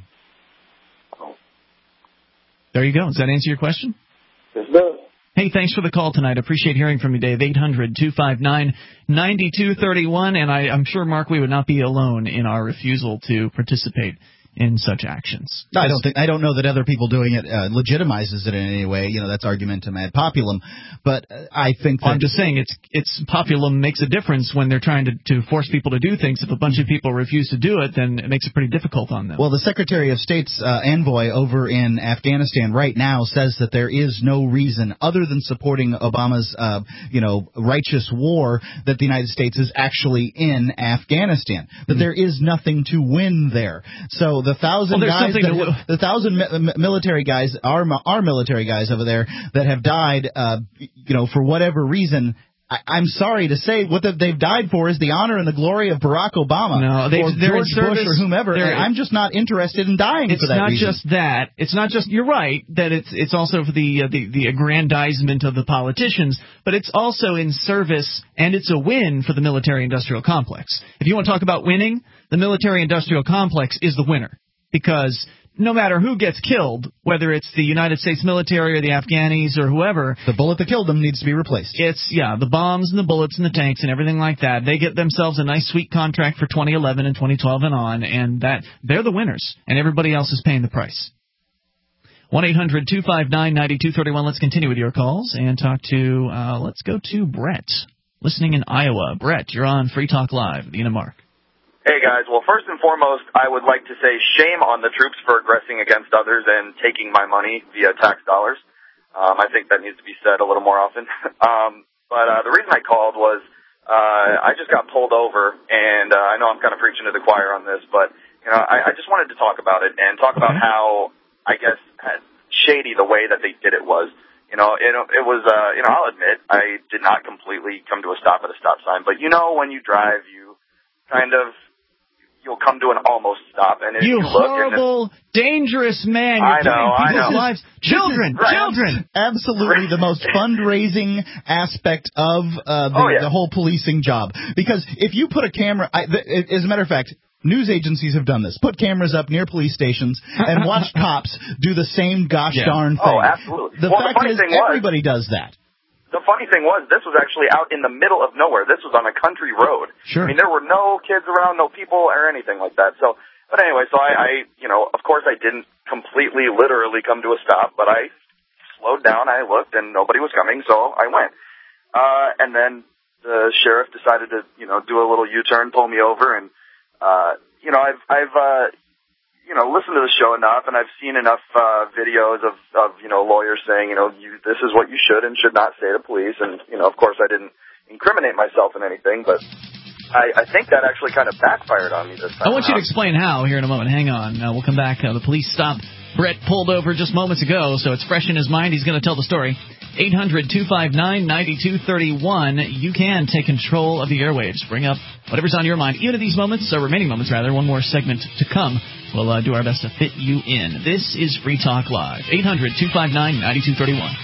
There you go. Does that answer your question? Yes, it does. Hey, thanks for the call tonight. I appreciate hearing from you, Dave. eight hundred two five nine nine two three one. And I, I'm sure, Mark, we would not be alone in our refusal to participate in such actions. I don't think I don't know that other people doing it uh, legitimizes it in any way. You know, that's argumentum ad populum. But uh, I think that well, I'm just saying it's it's populum makes a difference when they're trying to, to force people to do things. If a bunch of people refuse to do it, then it makes it pretty difficult on them. Well, the Secretary of State's uh, envoy over in Afghanistan right now says that there is no reason other than supporting Obama's, uh, you know, righteous war that the United States is actually in Afghanistan. That mm-hmm. there is nothing to win there. So the thousand well, guys, that, to... the thousand mi- military guys, our our military guys over there that have died, uh, you know, for whatever reason. I, I'm sorry to say, what the, they've died for is the honor and the glory of Barack Obama no, they, or George Bush or whomever. And I'm just not interested in dying it's for that not reason. just that. It's not just. You're right that it's it's also for the uh, the the aggrandizement of the politicians, but it's also in service and it's a win for the military-industrial complex. If you want to talk about winning, the military-industrial complex is the winner because no matter who gets killed, whether it's the United States military or the Afghanis or whoever, the bullet that killed them needs to be replaced. It's, yeah, the bombs and the bullets and the tanks and everything like that. They get themselves a nice, sweet contract for twenty eleven and twenty twelve and on, and that they're the winners, and everybody else is paying the price. one eight hundred two five nine nine two three one. Let's continue with your calls and talk to, uh, let's go to Brett, listening in Iowa. Brett, you're on Free Talk Live, Ian and Mark. Hey, guys. Well, first and foremost, I would like to say shame on the troops for aggressing against others and taking my money via tax dollars. Um, I think that needs to be said a little more often. um, but uh, the reason I called was uh, I just got pulled over, and uh, I know I'm kind of preaching to the choir on this, but you know, I, I just wanted to talk about it and talk about how, I guess, shady the way that they did it was. You know, it, it was, uh, you know, I'll admit, I did not completely come to a stop at a stop sign, but you know, when you drive, you kind of, you'll come to an almost stop, and if you, you look horrible, and dangerous man! I You're know, I people's know. lives, children, right. children. Absolutely, the most fundraising aspect of uh, the, oh, yeah. the whole policing job. Because if you put a camera, I, th- as a matter of fact, news agencies have done this. Put cameras up near police stations and watch cops do the same gosh yeah. darn thing. Oh, absolutely. The well, fact the funny is, thing everybody was, does that. The funny thing was, this was actually out in the middle of nowhere. This was on a country road. Sure. I mean, there were no kids around, no people or anything like that. So, but anyway, so I, I, you know, of course I didn't completely, literally come to a stop, but I slowed down, I looked, and nobody was coming, so I went. Uh, and then the sheriff decided to, you know, do a little U-turn, pull me over, and, uh, you know, I've, I've, uh, you know, listened to the show enough, and I've seen enough uh, videos of, of, you know, lawyers saying, you know, you, this is what you should and should not say to police. And, you know, of course, I didn't incriminate myself in anything, but I, I think that actually kind of backfired on me this time. I want you to around. explain how here in a moment. Hang on. Uh, we'll come back. Uh, the police stopped Brett pulled over just moments ago, so it's fresh in his mind. He's going to tell the story. eight hundred two five nine nine two three one. You can take control of the airwaves. Bring up whatever's on your mind. Even at these moments, or remaining moments rather, one more segment to come. We'll uh, do our best to fit you in. This is Free Talk Live. eight hundred two five nine nine two three one.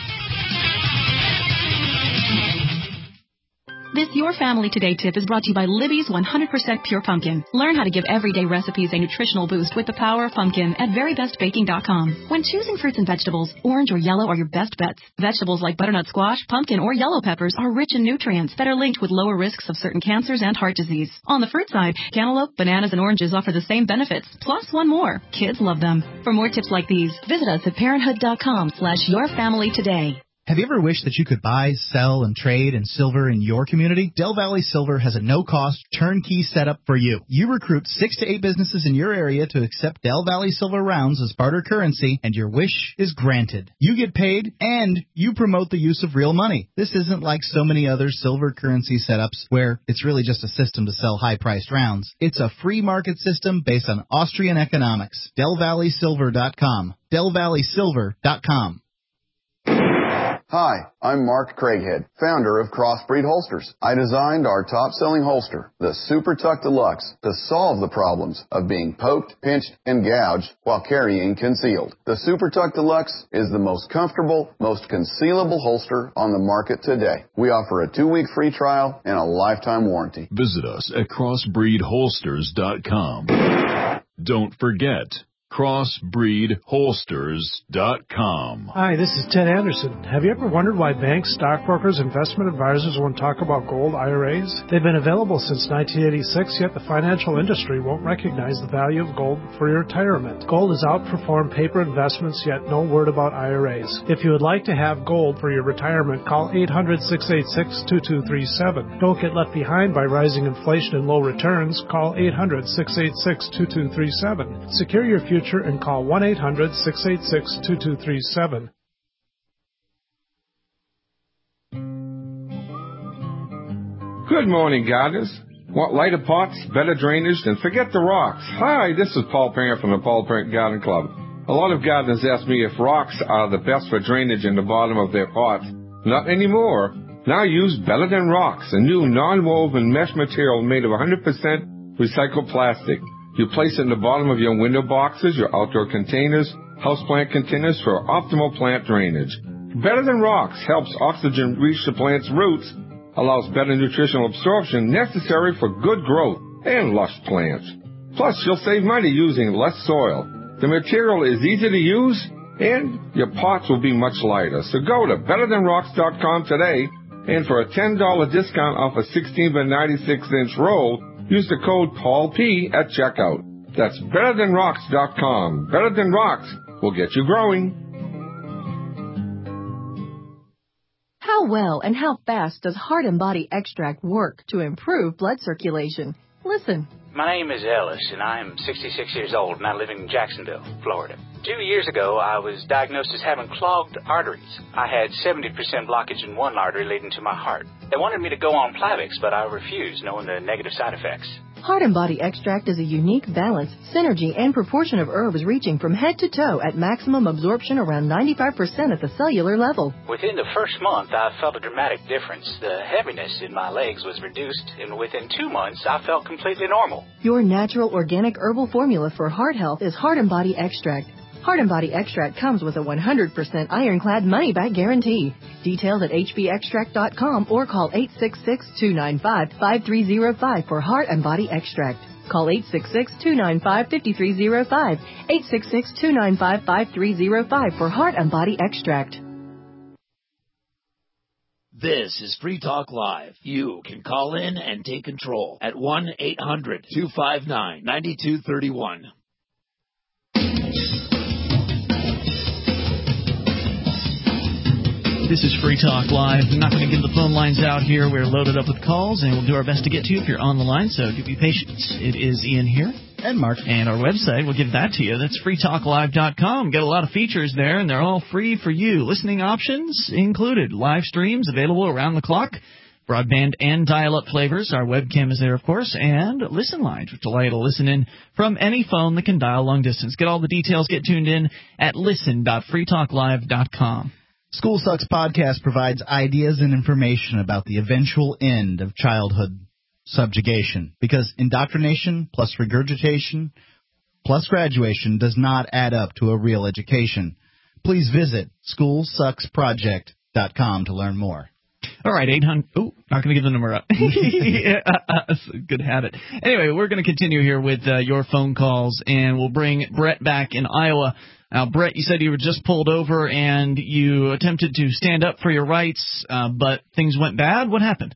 This Your Family Today tip is brought to you by Libby's one hundred percent Pure Pumpkin. Learn how to give everyday recipes a nutritional boost with the power of pumpkin at very best baking dot com. When choosing fruits and vegetables, orange or yellow are your best bets. Vegetables like butternut squash, pumpkin, or yellow peppers are rich in nutrients that are linked with lower risks of certain cancers and heart disease. On the fruit side, cantaloupe, bananas, and oranges offer the same benefits, plus one more. Kids love them. For more tips like these, visit us at parenthood dot com slash your family today. Have you ever wished that you could buy, sell, and trade in silver in your community? Del Valley Silver has a no-cost, turnkey setup for you. You recruit six to eight businesses in your area to accept Del Valley Silver rounds as barter currency, and your wish is granted. You get paid, and you promote the use of real money. This isn't like so many other silver currency setups where it's really just a system to sell high-priced rounds. It's a free market system based on Austrian economics. Del Valley Silver dot com. Del Valley Silver dot com. Hi, I'm Mark Craighead, founder of Crossbreed Holsters. I designed our top-selling holster, the Super Tuck Deluxe, to solve the problems of being poked, pinched, and gouged while carrying concealed. The Super Tuck Deluxe is the most comfortable, most concealable holster on the market today. We offer a two-week free trial and a lifetime warranty. Visit us at crossbreed holsters dot com. Don't forget, crossbreed holsters dot com. Hi, this is Ted Anderson. Have you ever wondered why banks, stockbrokers, investment advisors won't talk about gold I R As? They've been available since nineteen eighty-six, yet the financial industry won't recognize the value of gold for your retirement. Gold has outperformed paper investments, yet no word about I R As. If you would like to have gold for your retirement, call eight hundred, six eight six, two two three seven. Don't get left behind by rising inflation and low returns. Call eight hundred, six eight six, two two three seven. Secure your future and call one eight hundred, six eight six, two two three seven. Good morning, gardeners. Want lighter pots, better drainage, then forget the rocks. Hi, this is Paul Parent from the Paul Parent Garden Club. A lot of gardeners ask me if rocks are the best for drainage in the bottom of their pots. Not anymore. Now use Better Than Rocks, a new non-woven mesh material made of one hundred percent recycled plastic. You place it in the bottom of your window boxes, your outdoor containers, houseplant containers for optimal plant drainage. Better Than Rocks helps oxygen reach the plant's roots, allows better nutritional absorption necessary for good growth and lush plants. Plus, you'll save money using less soil. The material is easy to use, and your pots will be much lighter. So go to better than rocks dot com today, and for a ten dollars discount off a sixteen by ninety-six inch roll, use the code Paul P at checkout. That's better than rocks dot com. Better Than Rocks will get you growing. How well and how fast does Heart and Body Extract work to improve blood circulation? Listen. My name is Ellis, and I am sixty-six years old, and I live in Jacksonville, Florida. Two years ago, I was diagnosed as having clogged arteries. I had seventy percent blockage in one artery leading to my heart. They wanted me to go on Plavix, but I refused, knowing the negative side effects. Heart and Body Extract is a unique balance, synergy, and proportion of herbs reaching from head to toe at maximum absorption around ninety-five percent at the cellular level. Within the first month, I felt a dramatic difference. The heaviness in my legs was reduced, and within two months, I felt completely normal. Your natural organic herbal formula for heart health is Heart and Body Extract. Heart and Body Extract comes with a one hundred percent ironclad money-back guarantee. Details at h b extract dot com or call eight six six, two nine five, five three zero five for Heart and Body Extract. Call eight six six, two nine five, five three zero five, eight six six, two nine five, five three zero five for Heart and Body Extract. This is Free Talk Live. You can call in and take control at one eight hundred, two five nine, nine two three one. This is Free Talk Live. I'm not going to give the phone lines out here. We're loaded up with calls, and we'll do our best to get to you if you're on the line, so do be patient. It is Ian here. And Mark. And our website, we'll give that to you. That's free talk live dot com. Get a lot of features there, and they're all free for you. Listening options included. Live streams available around the clock. Broadband and dial-up flavors. Our webcam is there, of course. And listen lines, which allow you to listen in from any phone that can dial long distance. Get all the details. Get tuned in at listen dot free talk live dot com. School Sucks podcast provides ideas and information about the eventual end of childhood subjugation, because indoctrination plus regurgitation plus graduation does not add up to a real education. Please visit school sucks project dot com to learn more. All right, eight hundred. Oh, not going to give the number up. Yeah, that's a good habit. Anyway, we're going to continue here with uh, your phone calls, and we'll bring Brett back in Iowa. Now, Brett, you said you were just pulled over and you attempted to stand up for your rights, uh, but things went bad. What happened?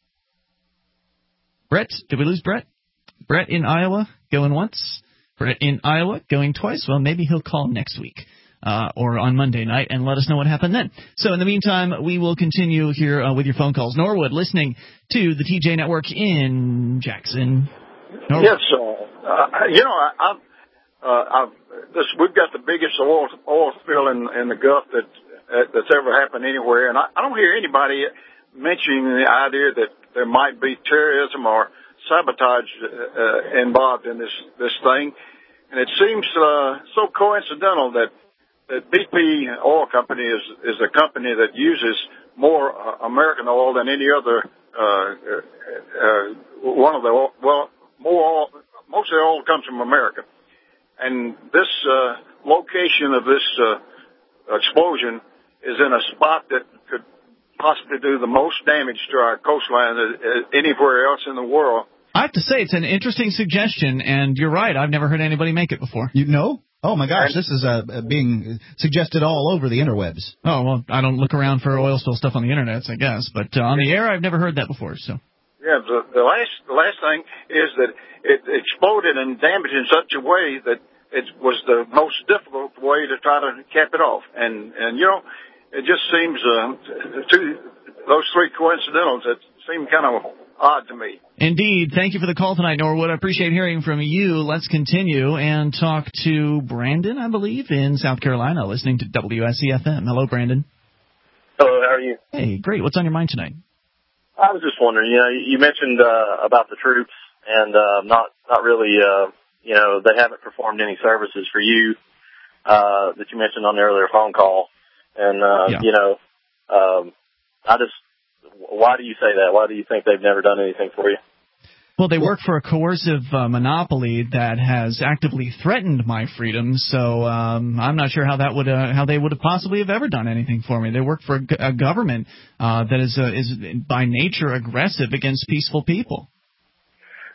Brett, did we lose Brett? Brett in Iowa going once. Brett in Iowa going twice. Well, maybe he'll call next week uh, or on Monday night and let us know what happened then. So in the meantime, we will continue here uh, with your phone calls. Norwood, listening to the T J Network in Jackson. Norwood. Yes, uh, you know, I, I've, uh, I've This, we've got the biggest oil oil spill in, in the Gulf that uh, that's ever happened anywhere, and I, I don't hear anybody mentioning the idea that there might be terrorism or sabotage uh, involved in this this thing. And it seems uh, so coincidental that that B P Oil Company is is a company that uses more uh, American oil than any other uh, uh, one of the oil, well more oil, most of the oil comes from America. And this uh, location of this uh, explosion is in a spot that could possibly do the most damage to our coastline uh, anywhere else in the world. I have to say, it's an interesting suggestion, and you're right. I've never heard anybody make it before. You know? Oh, my gosh, this is uh, being suggested all over the interwebs. Oh, well, I don't look around for oil spill stuff on the internet, I guess. But uh, on the air, I've never heard that before. So. Yeah, the, the last the last thing is that it exploded and damaged in such a way that it was the most difficult way to try to cap it off. And, and you know, it just seems, uh, two, those three coincidentals that seem kind of odd to me. Indeed. Thank you for the call tonight, Norwood. I appreciate hearing from you. Let's continue and talk to Brandon, I believe, in South Carolina, listening to W S E F M. Hello, Brandon. Hello, how are you? Hey, great. What's on your mind tonight? I was just wondering, you know, you mentioned uh, about the troops and uh, not, not really... Uh, You know, they haven't performed any services for you uh, that you mentioned on the earlier phone call. And, uh, yeah. you know, um, I just, why do you say that? Why do you think they've never done anything for you? Well, they work for a coercive uh, monopoly that has actively threatened my freedom, so um, I'm not sure how that would uh, how they would have possibly have ever done anything for me. They work for a, a government uh, that is uh, is by nature aggressive against peaceful people.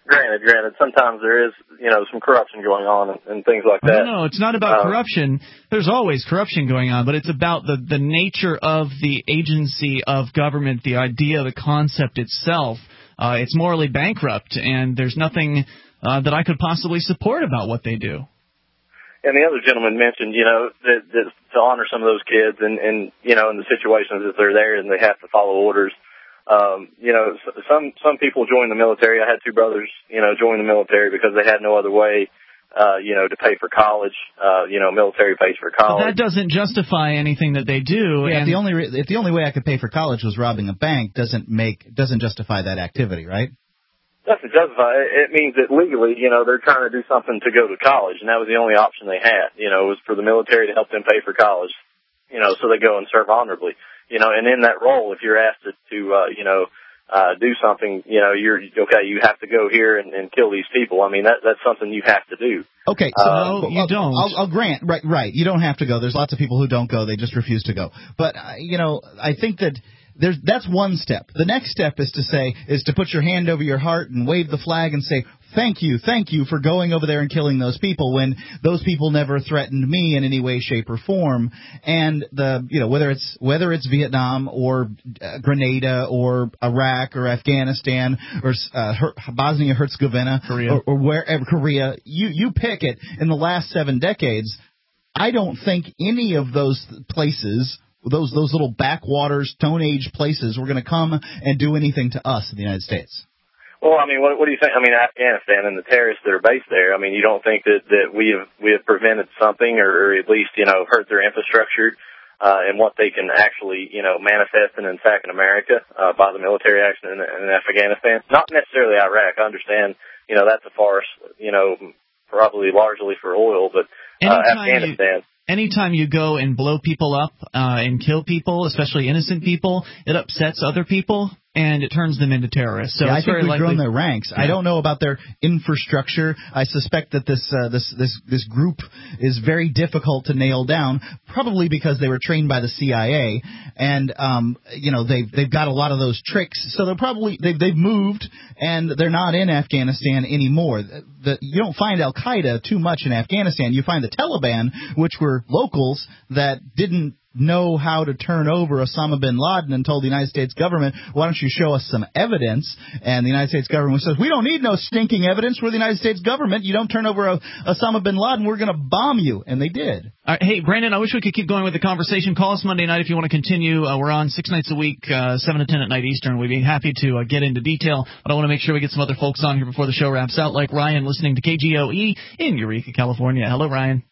granted, granted, sometimes there is, you know, some corruption going on and, and things like that. No, no, it's not about Um, corruption. There's always corruption going on, but it's about the, the nature of the agency of government, the idea, the concept itself. Uh, it's morally bankrupt, and there's nothing uh, that I could possibly support about what they do. And the other gentleman mentioned, you know, that, that to honor some of those kids and, and, you know, in the situations that they're there and they have to follow orders. Um, you know, some, some people join the military. I had two brothers, you know, join the military because they had no other way, uh, you know, to pay for college. Uh, you know, military pays for college. But that doesn't justify anything that they do. Yeah, and if the only re- if the only way I could pay for college was robbing a bank, doesn't make doesn't justify that activity, right? Doesn't justify it. It means that legally, you know, they're trying to do something to go to college, and that was the only option they had. You know, was for the military to help them pay for college. You know, so they go and serve honorably. You know, and in that role, if you're asked to, to uh, you know, uh, do something, you know, you're okay. You have to go here and, and kill these people. I mean, that that's something you have to do. Okay, so Uh, No, you don't. I'll, I'll grant, right, right. You don't have to go. There's lots of people who don't go. They just refuse to go. But uh, you know, I think that there's that's one step. The next step is to say is to put your hand over your heart and wave the flag and say, "Thank you, thank you for going over there and killing those people when those people never threatened me in any way, shape, or form." And the you know whether it's whether it's Vietnam or uh, Grenada or Iraq or Afghanistan or uh, Bosnia Herzegovina Korea. or, or wherever Korea, you you pick it. In the last seven decades, I don't think any of those places. Those those little backwaters, Stone Age places were going to come and do anything to us in the United States. Well, I mean, what, what do you think? I mean, Afghanistan and the terrorists that are based there. I mean, you don't think that that we have we have prevented something, or, or at least you know hurt their infrastructure uh, and what they can actually you know manifest and attack in America uh, by the military action in, in Afghanistan? Not necessarily Iraq. I understand. You know, that's a farce. You know, probably largely for oil, but uh, Afghanistan. You- Anytime you go and blow people up uh, and kill people, especially innocent people, it upsets other people and it turns them into terrorists. So yeah, it's I think very we've likely grown their ranks. Yeah. I don't know about their infrastructure. I suspect that this uh, this this this group is very difficult to nail down, probably because they were trained by the C I A, and um, you know they've they've got a lot of those tricks. So they're probably they've they've moved and they're not in Afghanistan anymore. The, the, you don't find Al Qaeda too much in Afghanistan. You find the Taliban, which were locals that didn't know how to turn over Osama bin Laden and told the United States government, why don't you show us some evidence? And the United States government says, we don't need no stinking evidence. We're the United States government. You don't turn over a, Osama bin Laden, we're going to bomb you. And they did. All right, hey, Brandon, I wish we could keep going with the conversation. Call us Monday night if you want to continue. Uh, we're on six nights a week, uh, seven to ten at night Eastern. We'd be happy to uh, get into detail, but I want to make sure we get some other folks on here before the show wraps out, like Ryan listening to K G O E in Eureka, California. Hello, Ryan.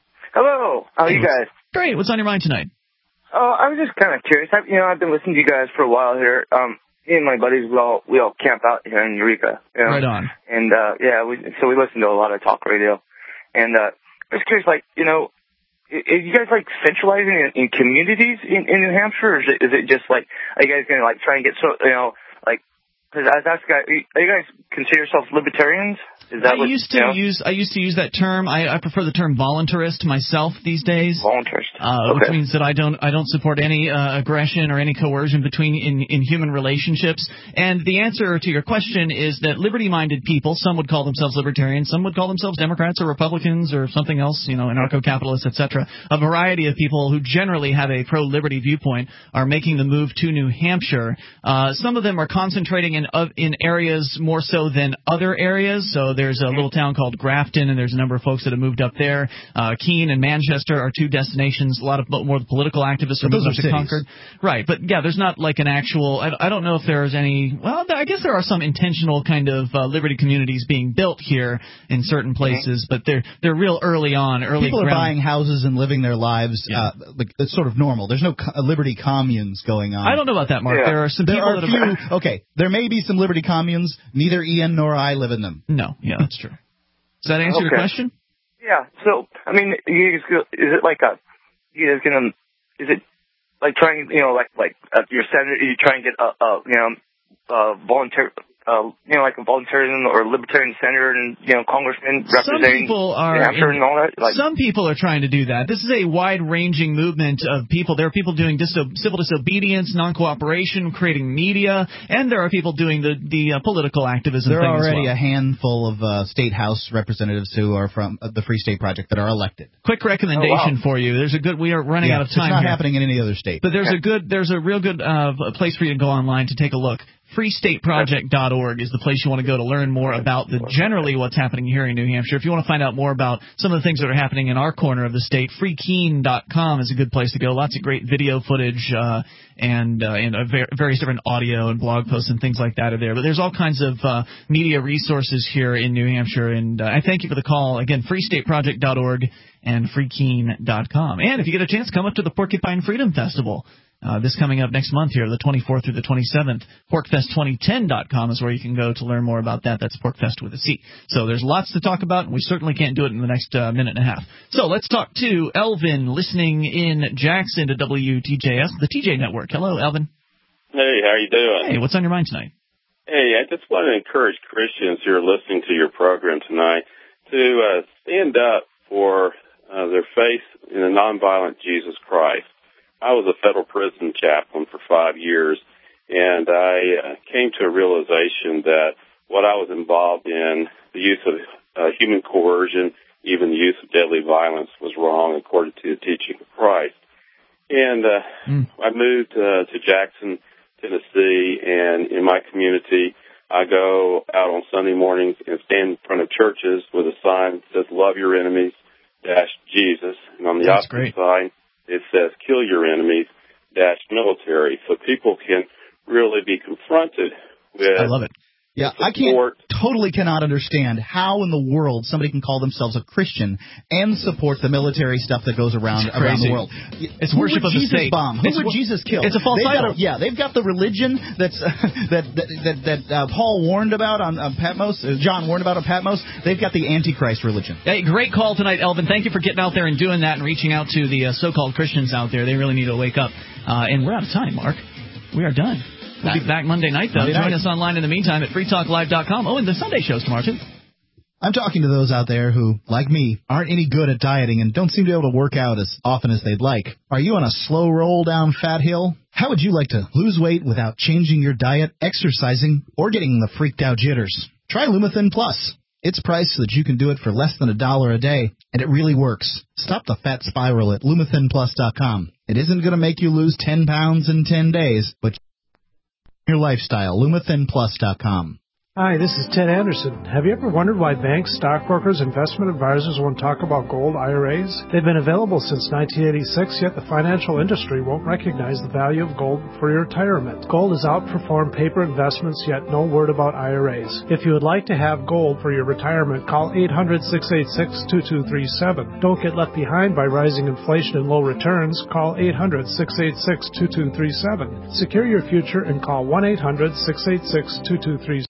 Hello. How are you guys? Great. What's on your mind tonight? Oh, I was just kind of curious. I, you know, I've been listening to you guys for a while here. Um, me and my buddies, we all we all camp out here in Eureka. You know? Right on. And uh, yeah, we so we listen to a lot of talk radio. And uh, I was curious, like, you know, are you guys like centralizing in, in communities in, in New Hampshire, or is it, is it just like, are you guys gonna like try and get so you know like? Because I was asking, are you guys consider yourselves libertarians? Is that I what, used to you know? use I used to use that term. I, I prefer the term voluntarist myself these days. Voluntarist, uh, okay. Which means that I don't I don't support any uh, aggression or any coercion between in, in human relationships. And the answer to your question is that liberty-minded people, some would call themselves libertarians, some would call themselves Democrats or Republicans or something else, you know, anarcho-capitalists, et cetera. A variety of people who generally have a pro-liberty viewpoint are making the move to New Hampshire. Uh, some of them are concentrating in uh, in areas more so than other areas. So there's a little town called Grafton, and there's a number of folks that have moved up there. Uh, Keene and Manchester are two destinations. A lot of more political activists are But those moving are up to cities. Concord. Right, but yeah, there's not like an actual, I, I don't know if there's any, well, I guess there are some intentional kind of uh, liberty communities being built here in certain places, but they're they're real early on. Early People are ground. buying houses and living their lives. Yeah. Uh, like, it's sort of normal. There's no co- liberty communes going on. I don't know about that, Mark. Yeah. There are some There people are that few. have... Okay, there may be some liberty communes. Neither Ian nor I live in them. No, yeah, that's true. Does that answer your Okay. question? Yeah. So, I mean, you guys, go- is it like a, you guys gonna, is it like trying, you know, like like uh, you're senator, you try and get a, a you know, uh, volunteer uh, you know, like a voluntarism or libertarian senator and, you know, congressman representing people are, New Hampshire and all that? Like, some people are trying to do that. This is a wide-ranging movement of people. There are people doing diso- civil disobedience, non-cooperation, creating media, and there are people doing the, the uh, political activism there thing are already as well. a handful of uh, state house representatives who are from uh, the Free State Project that are elected. Quick recommendation Oh, wow. for you. There's a good. We are running yeah, out of time. It's not here. happening in any other state. But there's a good, there's a real good uh, place for you to go online to take a look. free state project dot org is the place you want to go to learn more about the generally what's happening here in New Hampshire. If you want to find out more about some of the things that are happening in our corner of the state, free keen dot com is a good place to go. Lots of great video footage uh, and uh, and uh, various different audio and blog posts and things like that are there. But there's all kinds of uh, media resources here in New Hampshire, and uh, I thank you for the call. Again, free state project dot org and free keen dot com. And if you get a chance, come up to the Porcupine Freedom Festival. Uh, this coming up next month here, the twenty-fourth through the twenty-seventh. pork fest twenty ten dot com is where you can go to learn more about that. That's PorkFest with a C. So there's lots to talk about, and we certainly can't do it in the next uh, minute and a half. So let's talk to Elvin, listening in Jackson to W T J S, the T J Network. Hello, Elvin. Hey, how you doing? Hey, what's on your mind tonight? Hey, I just want to encourage Christians who are listening to your program tonight to uh, stand up for uh, their faith in a nonviolent Jesus Christ. I was a federal prison chaplain for five years, and I uh, came to a realization that what I was involved in, the use of uh, human coercion, even the use of deadly violence, was wrong according to the teaching of Christ. And uh, mm. I moved uh, to Jackson, Tennessee, and in my community, I go out on Sunday mornings and stand in front of churches with a sign that says, "Love your enemies, dash Jesus," and on the That's opposite great. side, it says, "Kill your enemies, dash military," so people can really be confronted with. I love it. Yeah, I can't totally cannot understand how in the world somebody can call themselves a Christian and support the military stuff that goes around around the world. It's Who worship would of the Jesus state. bomb? Who It's would wo- Jesus kill? it's a false They've idol. got a- yeah, they've got the religion that's uh, that that that, that uh, Paul warned about on, on Patmos. Uh, John warned about on Patmos. They've got the Antichrist religion. Hey, great call tonight, Elvin. Thank you for getting out there and doing that and reaching out to the uh, so-called Christians out there. They really need to wake up. Uh, and we're out of time, Mark. We are done. We'll be back Monday night, though. Monday Join night. us online in the meantime at free talk live dot com. Oh, and the Sunday show's tomorrow, too. I'm talking to those out there who, like me, aren't any good at dieting and don't seem to be able to work out as often as they'd like. Are you on a slow roll down fat hill? How would you like to lose weight without changing your diet, exercising, or getting the freaked out jitters? Try Lumathin Plus. It's priced so that you can do it for less than a dollar a day, and it really works. Stop the fat spiral at lumathin plus dot com. It isn't going to make you lose ten pounds in ten days, but your lifestyle. lumathin plus dot com. Hi, this is Ted Anderson. Have you ever wondered why banks, stockbrokers, investment advisors won't talk about gold I R As? They've been available since nineteen eighty-six, yet the financial industry won't recognize the value of gold for your retirement. Gold has outperformed paper investments, yet no word about I R As. If you would like to have gold for your retirement, call eight hundred, six eight six, two two three seven. Don't get left behind by rising inflation and low returns. Call eight hundred, six eight six, two two three seven. Secure your future and call one eight hundred, six eight six, two two three